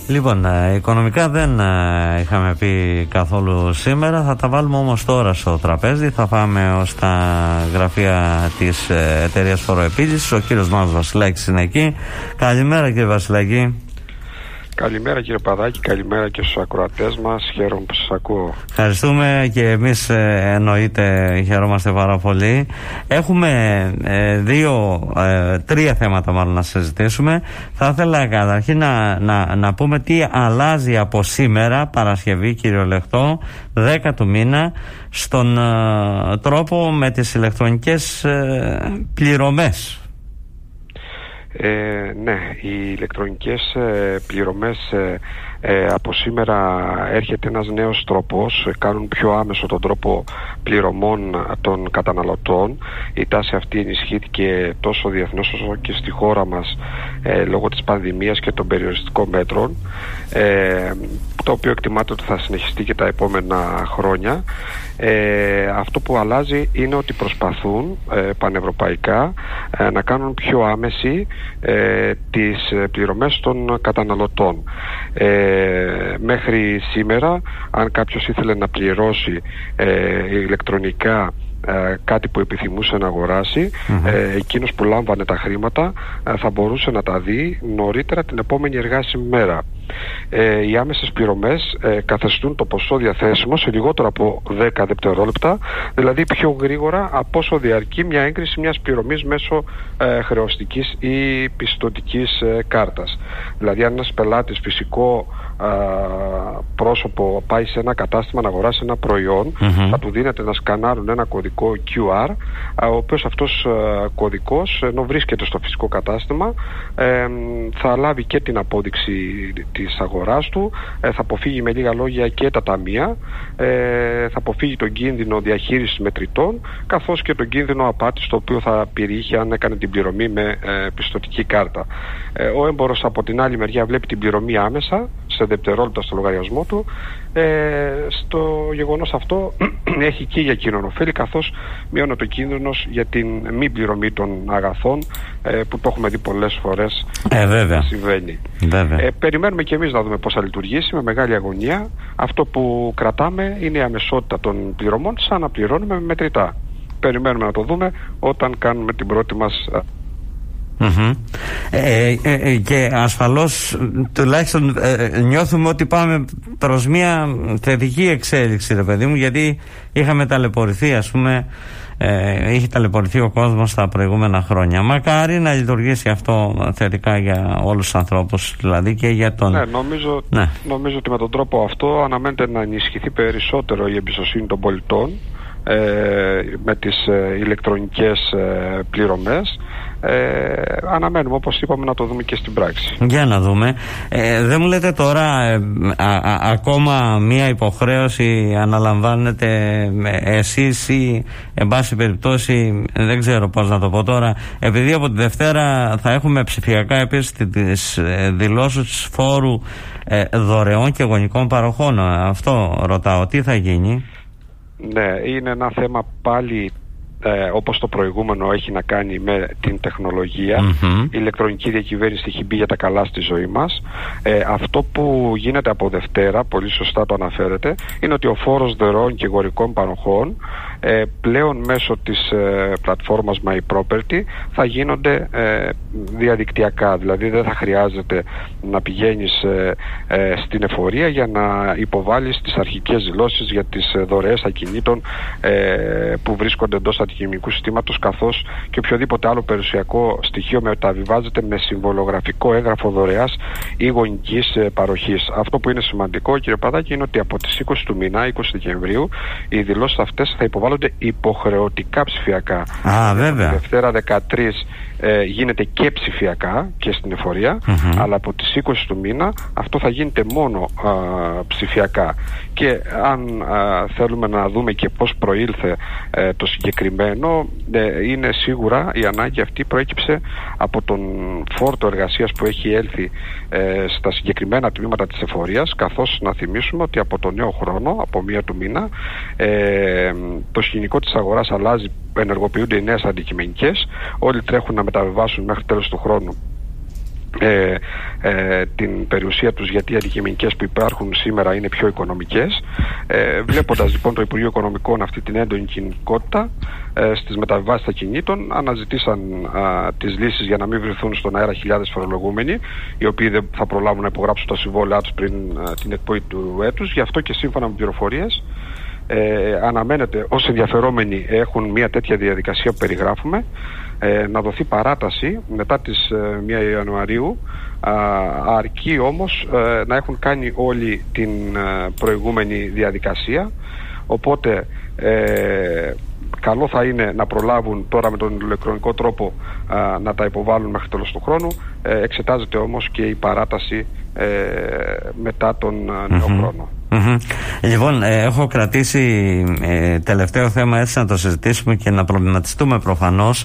Λοιπόν, οικονομικά δεν είχαμε πει καθόλου σήμερα. Θα τα βάλουμε όμως τώρα στο τραπέζι. Θα πάμε ως τα γραφεία της εταιρείας φοροεπίλυσης. Ο κύριος Μάνος Βασιλάκης είναι εκεί. Καλημέρα, κύριε Βασιλάκη. Καλημέρα, κύριε Παδάκη, καλημέρα και στους ακροατές μας. Χαίρομαι που σας ακούω. Ευχαριστούμε και εμείς, εννοείται, χαιρόμαστε πάρα πολύ. Έχουμε τρία θέματα μάλλον να συζητήσουμε. Θα ήθελα καταρχήν να πούμε τι αλλάζει από σήμερα, Παρασκευή κυριολεκτό, 10 του μήνα, στον τρόπο με τις ηλεκτρονικές πληρωμές. Ναι, οι ηλεκτρονικές πληρωμές από σήμερα έρχεται ένας νέος τρόπος, κάνουν πιο άμεσο τον τρόπο πληρωμών των καταναλωτών. Η τάση αυτή ενισχύθηκε τόσο διεθνώς όσο και στη χώρα μας λόγω της πανδημίας και των περιοριστικών μέτρων, το οποίο εκτιμάται ότι θα συνεχιστεί και τα επόμενα χρόνια. Αυτό που αλλάζει είναι ότι προσπαθούν πανευρωπαϊκά να κάνουν πιο άμεση τις πληρωμές των καταναλωτών. Μέχρι σήμερα, αν κάποιος ήθελε να πληρώσει ηλεκτρονικά κάτι που επιθυμούσε να αγοράσει, εκείνος που λάμβανε τα χρήματα θα μπορούσε να τα δει νωρίτερα την επόμενη εργάσιμη μέρα. Οι άμεσες πληρωμές καθιστούν το ποσό διαθέσιμο σε λιγότερο από 10 δευτερόλεπτα, δηλαδή πιο γρήγορα από όσο διαρκεί μια έγκριση μιας πληρωμής μέσω χρεωστικής ή πιστωτικής κάρτας. Δηλαδή, αν ένας πελάτης, φυσικό πρόσωπο, πάει σε ένα κατάστημα να αγοράσει ένα προϊόν, θα του δίνεται να σκανάρουν ένα κωδικό QR, ο οποίος αυτός κωδικός, ενώ βρίσκεται στο φυσικό κατάστημα, θα λάβει και την απόδειξη της αγοράς του, θα αποφύγει με λίγα λόγια και τα ταμεία, θα αποφύγει τον κίνδυνο διαχείρισης μετρητών, καθώς και τον κίνδυνο απάτης, το οποίο θα περιείχε αν έκανε την πληρωμή με πιστωτική κάρτα. Ο έμπορος από την άλλη μεριά βλέπει την πληρωμή άμεσα σε δευτερόλεπτα στο λογαριασμό του. Στο γεγονός αυτό έχει και για εκείνον ωφέλη, καθώς μειώνει το κίνδυνος για την μη πληρωμή των αγαθών, που το έχουμε δει πολλές φορές βέβαια. Συμβαίνει. Περιμένουμε και εμείς να δούμε πώς θα λειτουργήσει με μεγάλη αγωνία. Αυτό που κρατάμε είναι η αμεσότητα των πληρωμών, σαν να πληρώνουμε με μετρητά. Περιμένουμε να το δούμε όταν κάνουμε την πρώτη μας. Και ασφαλώς τουλάχιστον νιώθουμε ότι πάμε προς μια θετική εξέλιξη, ρε παιδί μου, γιατί είχαμε ταλαιπωρηθεί, ας πούμε, είχε ταλαιπωρηθεί ο κόσμος τα προηγούμενα χρόνια. Μακάρι να λειτουργήσει αυτό θετικά για όλους τους ανθρώπους, δηλαδή και για τον... Νομίζω ότι με τον τρόπο αυτό αναμένεται να ενισχυθεί περισσότερο η εμπιστοσύνη των πολιτών με τις ηλεκτρονικές πληρωμές. Αναμένουμε, όπως είπαμε, να το δούμε και στην πράξη. Για να δούμε. Δεν μου λέτε τώρα ακόμα μία υποχρέωση αναλαμβάνετε εσείς ή εν πάση περιπτώσει, δεν ξέρω πώς να το πω τώρα, επειδή από τη Δευτέρα θα έχουμε ψηφιακά επίσης τις δηλώσεις φόρου δωρεών και γονικών παροχών. Αυτό ρωτάω, τι θα γίνει? Ναι, είναι ένα θέμα πάλι όπως το προηγούμενο, έχει να κάνει με την τεχνολογία. Η ηλεκτρονική διακυβέρνηση έχει μπει για τα καλά στη ζωή μας. Αυτό που γίνεται από Δευτέρα, πολύ σωστά το αναφέρετε, είναι ότι ο φόρος δωρεών και γονικών παροχών πλέον μέσω της πλατφόρμας My Property θα γίνονται διαδικτυακά. Δηλαδή δεν θα χρειάζεται να πηγαίνεις στην εφορία για να υποβάλεις τις αρχικές δηλώσεις για τις δωρεές ακινήτων που βρίσκονται εντός αντικειμενικού συστήματος, καθώς και οποιοδήποτε άλλο περιουσιακό στοιχείο μεταβιβάζεται με συμβολογραφικό έγγραφο δωρεάς ή γονικής παροχής. Αυτό που είναι σημαντικό, κύριε Παδάκη, είναι ότι από τις 20 του μήνα, 20 Δεκεμβρίου, οι δηλώσεις αυτές θα υποβάλλονται υποχρεωτικά ψηφιακά. Βέβαια. Δευτέρα 13 γίνεται και ψηφιακά και στην εφορία, αλλά από τις 20 του μήνα αυτό θα γίνεται μόνο ψηφιακά. Και αν θέλουμε να δούμε και πώς προήλθε το συγκεκριμένο, είναι σίγουρα η ανάγκη αυτή προέκυψε από τον φόρτο εργασίας που έχει έλθει στα συγκεκριμένα τμήματα της εφορίας, καθώς να θυμίσουμε ότι από το νέο χρόνο, από 1 του μήνα, το σκηνικό της αγοράς αλλάζει, ενεργοποιούνται οι νέες αντικειμενικές, όλοι τρέχουν να μεταβιβάσουν μέχρι τέλος του χρόνου την περιουσία τους, γιατί οι αντικειμενικές που υπάρχουν σήμερα είναι πιο οικονομικές. Βλέποντας λοιπόν το Υπουργείο Οικονομικών αυτή την έντονη κινητικότητα στις μεταβιβάσεις ακινήτων, αναζητήσαν τις λύσεις για να μην βρεθούν στον αέρα χιλιάδες φορολογούμενοι, οι οποίοι δεν θα προλάβουν να υπογράψουν τα συμβόλαιά τους πριν την εκπνοή του έτους. Γι' αυτό και σύμφωνα με πληροφορίες αναμένεται, όσοι ενδιαφερόμενοι έχουν μια τέτοια διαδικασία που περιγράφουμε, να δοθεί παράταση μετά τις 1 Ιανουαρίου, αρκεί όμως να έχουν κάνει όλη την προηγούμενη διαδικασία. Οπότε καλό θα είναι να προλάβουν τώρα με τον ηλεκτρονικό τρόπο να τα υποβάλουν μέχρι τέλος του χρόνου. Εξετάζεται όμως και η παράταση μετά τον νέο χρόνο. Λοιπόν, έχω κρατήσει τελευταίο θέμα έτσι να το συζητήσουμε και να προβληματιστούμε προφανώς,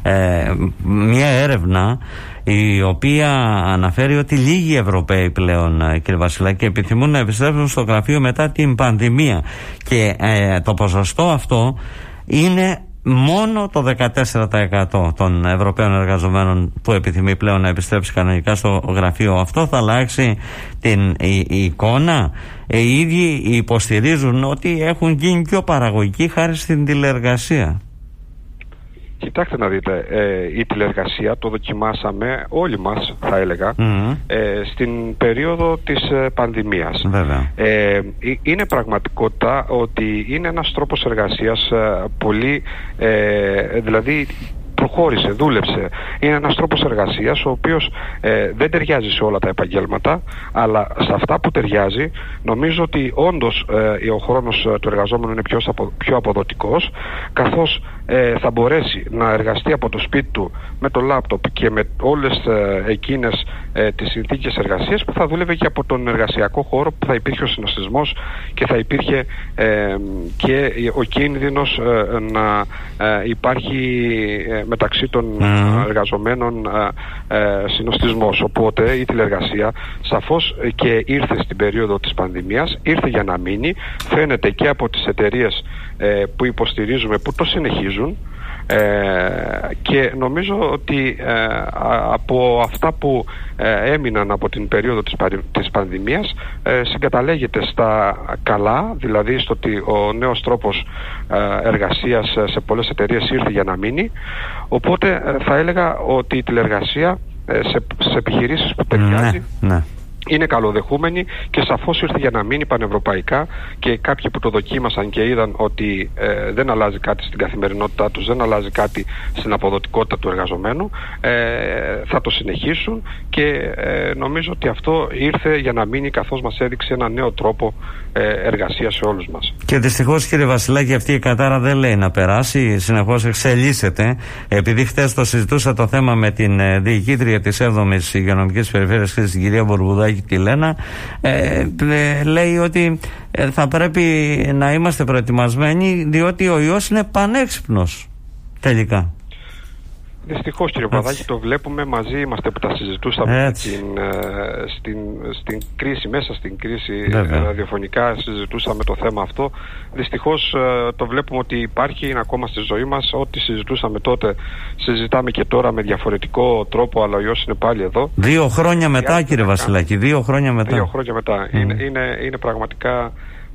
μια έρευνα η οποία αναφέρει ότι λίγοι Ευρωπαίοι πλέον, κύριε Βασιλάκη, επιθυμούν να επιστρέψουν στο γραφείο μετά την πανδημία, και το ποσοστό αυτό είναι μόνο το 14% των Ευρωπαίων εργαζομένων που επιθυμεί πλέον να επιστρέψει κανονικά στο γραφείο. Αυτό θα αλλάξει την εικόνα? Οι ίδιοι υποστηρίζουν ότι έχουν γίνει πιο παραγωγικοί χάρη στην τηλεεργασία. Κοιτάξτε να δείτε, η τηλεεργασία το δοκιμάσαμε όλοι μας, θα έλεγα, στην περίοδο της πανδημίας. Είναι πραγματικότητα ότι είναι ένας τρόπος εργασίας πολύ, δηλαδή προχώρησε, δούλεψε. Είναι ένας τρόπος εργασίας ο οποίος δεν ταιριάζει σε όλα τα επαγγέλματα, αλλά σε αυτά που ταιριάζει νομίζω ότι όντως ο χρόνος του εργαζόμενου είναι πιο αποδοτικός, καθώς θα μπορέσει να εργαστεί από το σπίτι του με το λάπτοπ και με όλες εκείνες τις συνθήκες εργασίας που θα δούλευε και από τον εργασιακό χώρο, που θα υπήρχε ο συνοστισμός και θα υπήρχε και ο κίνδυνος να υπάρχει μεταξύ των εργαζομένων συνοστισμός. Οπότε η τηλεργασία σαφώς και ήρθε στην περίοδο της πανδημίας, ήρθε για να μείνει. Φαίνεται και από τις εταιρείες που υποστηρίζουμε που το συνεχίζουν, και νομίζω ότι από αυτά που έμειναν από την περίοδο της πανδημίας συγκαταλέγεται στα καλά, δηλαδή στο ότι ο νέος τρόπος εργασίας σε πολλές εταιρείες ήρθε για να μείνει. Οπότε θα έλεγα ότι η τηλεργασία σε επιχειρήσεις που ταιριάζει είναι καλοδεχούμενη και σαφώς ήρθε για να μείνει πανευρωπαϊκά, και κάποιοι που το δοκίμασαν και είδαν ότι δεν αλλάζει κάτι στην καθημερινότητά τους, δεν αλλάζει κάτι στην αποδοτικότητα του εργαζομένου, θα το συνεχίσουν, και νομίζω ότι αυτό ήρθε για να μείνει, καθώς μας έδειξε ένα νέο τρόπο εργασίας σε όλους μας. Και δυστυχώς, κύριε Βασιλάκη, αυτή η κατάρα δεν λέει να περάσει, συνεχώς εξελίσσεται. Επειδή χτες το συζητούσα το θέμα με την διοικήτρια της 7ης Υγειονομικής Περιφέρειας, την κυρία Μπορμπουδάκη, τη Λένα, λέει ότι θα πρέπει να είμαστε προετοιμασμένοι, διότι ο ιός είναι πανέξυπνος τελικά. Δυστυχώς, κύριε Παπαδάκη, το βλέπουμε, μαζί είμαστε που τα συζητούσαμε στην κρίση, μέσα στην κρίση ραδιοφωνικά συζητούσαμε το θέμα αυτό. Δυστυχώς το βλέπουμε ότι υπάρχει, είναι ακόμα στη ζωή μας. Ό,τι συζητούσαμε τότε συζητάμε και τώρα με διαφορετικό τρόπο, αλλά ο ιός είναι πάλι εδώ. 2 χρόνια μετά, κύριε Βασιλάκη, 2 χρόνια μετά. 2 χρόνια μετά. Είναι πραγματικά,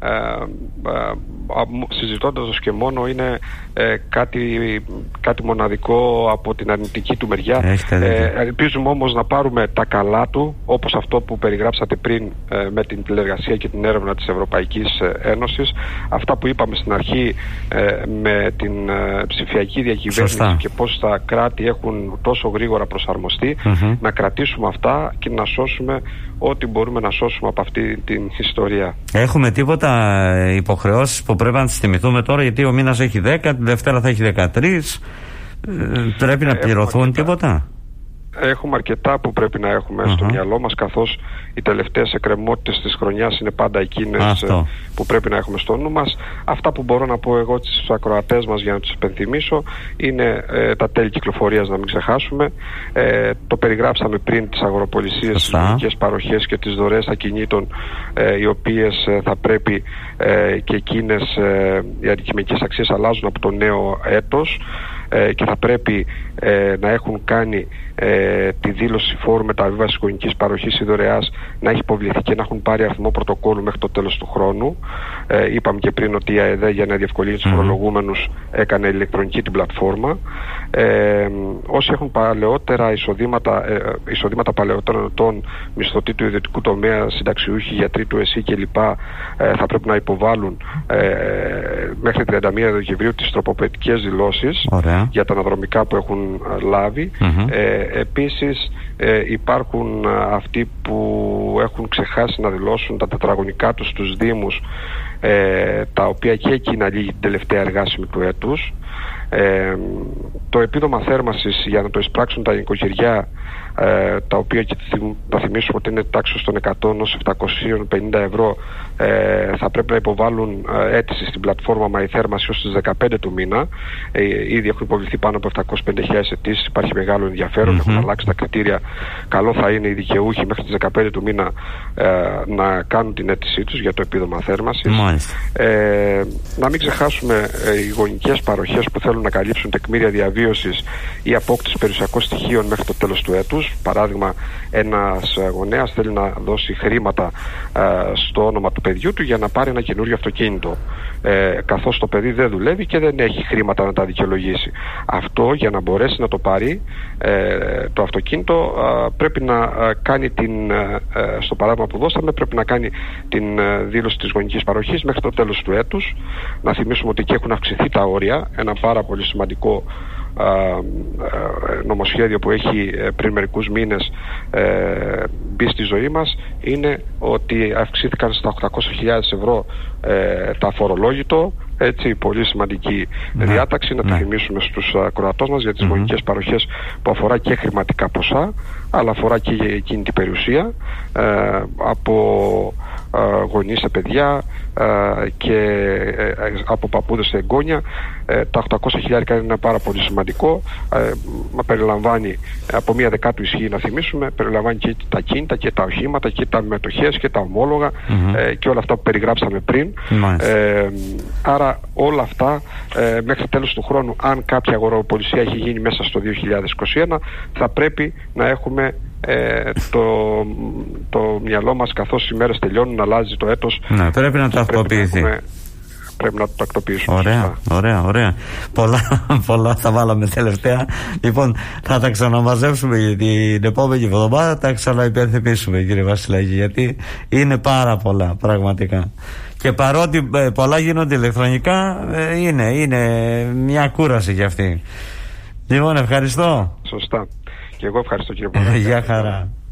συζητώντας και μόνο, είναι κάτι μοναδικό από την αρνητική του μεριά. Ελπίζουμε όμως να πάρουμε τα καλά του, όπως αυτό που περιγράψατε πριν με την τηλεργασία και την έρευνα της Ευρωπαϊκής Ένωσης, αυτά που είπαμε στην αρχή με την ψηφιακή διακυβέρνηση και πώς τα κράτη έχουν τόσο γρήγορα προσαρμοστεί, να κρατήσουμε αυτά και να σώσουμε ό,τι μπορούμε να σώσουμε από αυτή την ιστορία. Έχουμε τίποτα υποχρεώσεις που πρέπει να τις θυμηθούμε τώρα, γιατί ο μήνας έχει 10, την Δευτέρα θα έχει 13, πρέπει να πληρωθούν τίποτα? Έχουμε αρκετά που πρέπει να έχουμε στο μυαλό μας, καθώς οι τελευταίες εκκρεμότητες της χρονιάς είναι πάντα εκείνες που πρέπει να έχουμε στο νου μας. Αυτά που μπορώ να πω εγώ στους ακροατές μας, για να τους υπενθυμίσω, είναι τα τέλη κυκλοφορίας, να μην ξεχάσουμε. Το περιγράψαμε πριν, τις αγοροπολισίες, τις λογικές παροχές και τις δωρεές ακινήτων, οι οποίες θα πρέπει και εκείνες οι αντικειμενικές αξίες αλλάζουν από το νέο έτος. και θα πρέπει να έχουν κάνει τη δήλωση φόρου μεταβίβασης γονικής παροχής ή δωρεάς, να έχει υποβληθεί και να έχουν πάρει αριθμό πρωτοκόλλου μέχρι το τέλος του χρόνου. Είπαμε και πριν ότι η ΑΕΔ, για να διευκολύνει τους φορολογούμενους, έκανε ηλεκτρονική την πλατφόρμα. Όσοι έχουν παλαιότερα εισοδήματα παλαιότερων ετών, μισθωτοί του ιδιωτικού τομέα, συνταξιούχοι, γιατροί του ΕΣΥ κλπ, θα πρέπει να υποβάλουν μέχρι 31 Δεκεμβρίου τις τροποποιητικές δηλώσεις για τα αναδρομικά που έχουν λάβει. Επίσης υπάρχουν αυτοί που έχουν ξεχάσει να δηλώσουν τα τετραγωνικά τους στους Δήμους, τα οποία και εκείνα λύγει την τελευταία εργάσιμη του έτους. Το επίδομα θέρμανσης, για να το εισπράξουν τα νοικοκυριά, τα οποία και θα θυμίσουμε ότι είναι τάξης των 100 ως 750 ευρώ, θα πρέπει να υποβάλουν αίτηση στην πλατφόρμα MyThermos ως τις 15 του μήνα. Ήδη έχουν υποβληθεί πάνω από 750.000 αιτήσεις, υπάρχει μεγάλο ενδιαφέρον, έχουν αλλάξει τα κριτήρια. Καλό θα είναι οι δικαιούχοι μέχρι τις 15 του μήνα να κάνουν την αίτησή τους για το επίδομα θέρμανσης. Να μην ξεχάσουμε οι γονικές παροχές που θέλουν να καλύψουν τεκμήρια διαβίωσης ή απόκτηση περιουσιακών στοιχείων μέχρι το τέλος του έτους. Παράδειγμα, ένας γονέας θέλει να δώσει χρήματα στο όνομα του παιδιού του για να πάρει ένα καινούριο αυτοκίνητο, καθώς το παιδί δεν δουλεύει και δεν έχει χρήματα να τα δικαιολογήσει. Αυτό, για να μπορέσει να το πάρει το αυτοκίνητο, πρέπει να κάνει στο παράδειγμα που δώσαμε, πρέπει να κάνει την δήλωση της γονικής παροχής μέχρι το τέλος του έτους. Να θυμίσουμε ότι και έχουν αυξηθεί τα όρια. Ένα πάρα πολύ σημαντικό νομοσχέδιο που έχει πριν μερικούς μήνες μπει στη ζωή μας είναι ότι αυξήθηκαν στα 800.000 ευρώ τα αφορολόγητο. Έτσι, πολύ σημαντική διάταξη. Να τη θυμίσουμε στους ακροατές μας για τις γονικές παροχές, που αφορά και χρηματικά ποσά, αλλά αφορά και κινητή περιουσία, από γονείς σε παιδιά και από παππούδες σε εγγόνια. Τα 800.000 είναι ένα πάρα πολύ σημαντικό. Περιλαμβάνει από μία δεκάτου ισχύει, να θυμίσουμε, περιλαμβάνει και τα κίνητα και τα οχήματα και τα μετοχές και τα ομόλογα και όλα αυτά που περιγράψαμε πριν. Άρα όλα αυτά μέχρι τέλος του χρόνου, αν κάποια αγοραπολισία έχει γίνει μέσα στο 2021, θα πρέπει να έχουμε το μυαλό μας, καθώς οι μέρες τελειώνουν, να αλλάζει το έτος. Ναι, πρέπει να το τακτοποιηθεί. Πρέπει να το τακτοποιήσουμε. Ωραία. Πολλά θα βάλαμε τελευταία. Λοιπόν, θα τα ξαναμαζέψουμε για την επόμενη εβδομάδα, τα ξαναυπενθυμίσουμε, κύριε Βασιλάκη, γιατί είναι πάρα πολλά πραγματικά. Και παρότι πολλά γίνονται ηλεκτρονικά, είναι μια κούραση για αυτή. Λοιπόν, ευχαριστώ. Σωστά. Και εγώ ευχαριστώ, κύριε Παπαδάκη. Γεια χαρά.